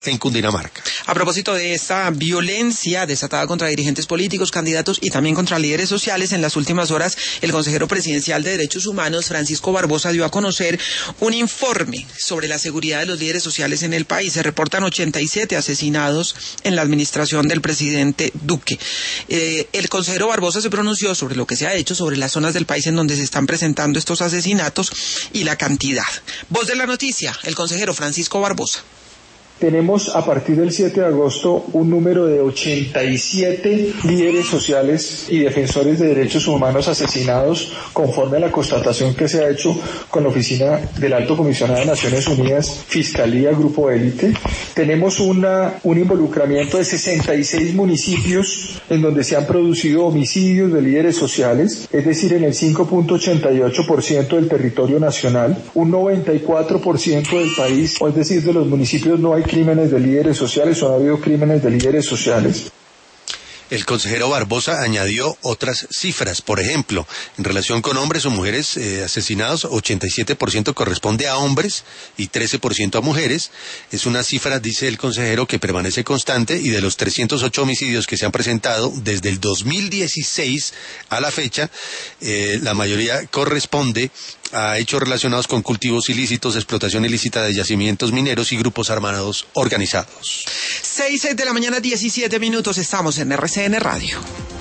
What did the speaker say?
en Cundinamarca. A propósito de esta violencia desatada contra dirigentes políticos, candidatos y también contra líderes sociales, en las últimas horas el consejero presidencial de Derechos Humanos, Francisco Barbosa, dio a conocer un informe sobre la seguridad de los líderes sociales en el país. Se reportan 87 asesinados en la administración del presidente Duque. El consejero Barbosa se pronunció sobre lo que se ha hecho, sobre las zonas del país en donde se están presentando estos asesinatos y la cantidad. Voz de la noticia, el consejero Francisco Barbosa. Tenemos a partir del 7 de agosto un número de 87 líderes sociales y defensores de derechos humanos asesinados conforme a la constatación que se ha hecho con la Oficina del Alto Comisionado de Naciones Unidas, Fiscalía, Grupo Élite. Tenemos un involucramiento de 66 municipios en donde se han producido homicidios de líderes sociales, es decir, en el 5.88% del territorio nacional, un 94% del país, es decir, de los municipios no hay crímenes de líderes sociales o ha habido crímenes de líderes sociales. El consejero Barbosa añadió otras cifras. Por ejemplo, en relación con hombres o mujeres asesinados, 87% corresponde a hombres y 13% a mujeres. Es una cifra, dice el consejero, que permanece constante, y de los 308 homicidios que se han presentado desde el 2016 a la fecha, la mayoría corresponde a hechos relacionados con cultivos ilícitos, explotación ilícita de yacimientos mineros y grupos armados organizados. 6 de la mañana, 17 minutos, estamos en RCN Radio.